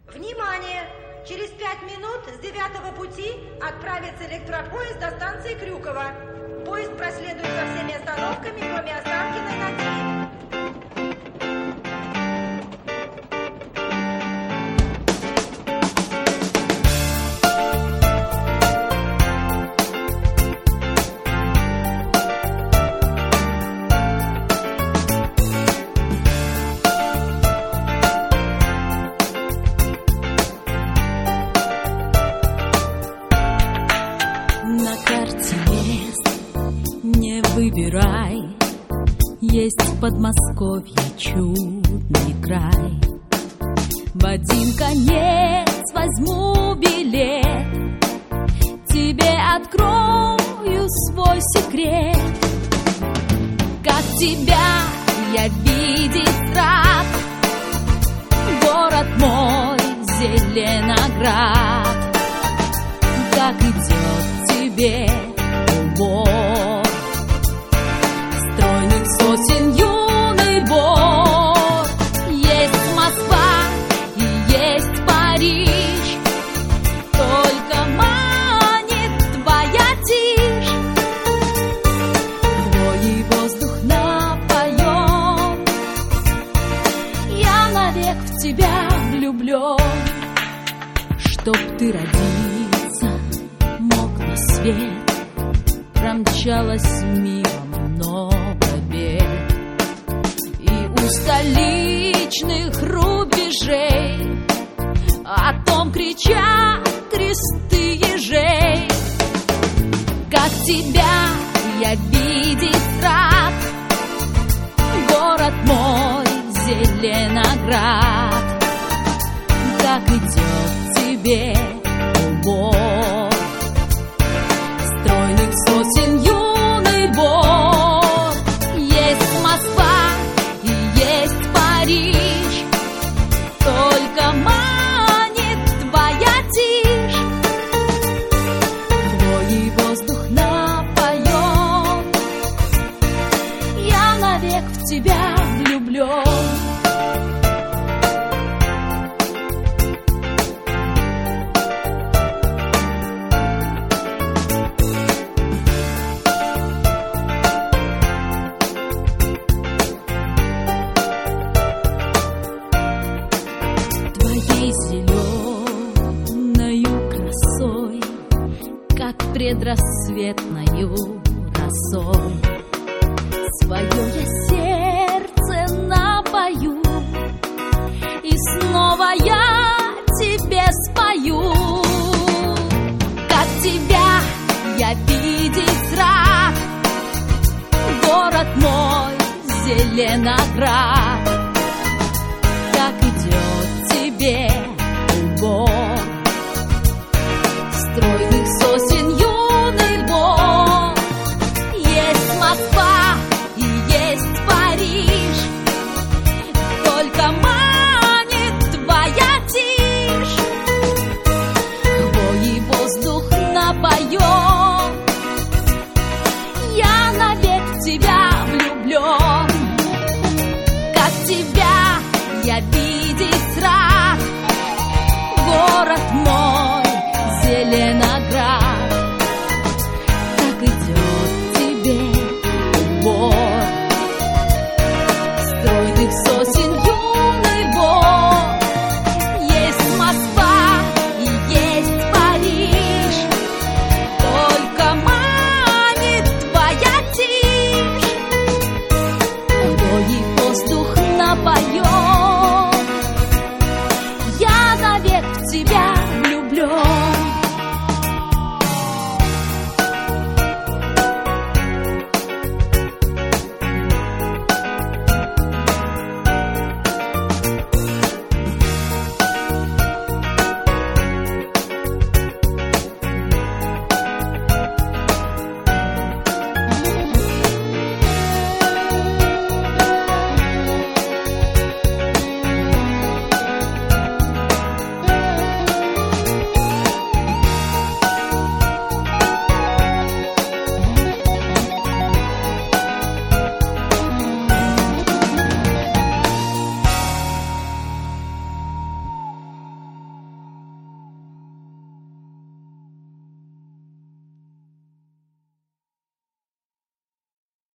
Внимание! Через 5 минут с 9-го пути отправится электропоезд до станции Крюково. Поезд проследует со всеми остановками, кроме Останкиной на 3. На карте мест не выбирай, есть в Подмосковье чудный край. В один конец возьму билет, тебе открою свой секрет. Как тебя я видеть рад, город мой Зеленоград. Как идет тебе убор стройных сосен юный бор. Есть Москва и есть Париж, только манит твоя тишь. Твой воздух напоен, я навек в тебя влюблен. Чтоб ты родился, мог на свет, промчалась мимо много бед. И у столичных рубежей о том кричат кресты ежей. Как тебя я видеть рад, город мой Зеленоград. Как идет тебе убор стройных сосен юный бор. Есть Москва и есть Париж, только манит твоя тишь. Твой воздух напоен, я навек в тебя влюблен. Зеленою красой, как предрассветною росой, свое я сердце напою, и снова я тебе спою. Как тебя я видеть рад, город мой Зеленоград. Как идет тебе убор стройных сосен юный бор. Есть Москва и есть Париж, только манит твоя тишь. Твой воздух напоен, я навек в тебя влюблен. Как тебя я видеть рад, город мой Зеленоград.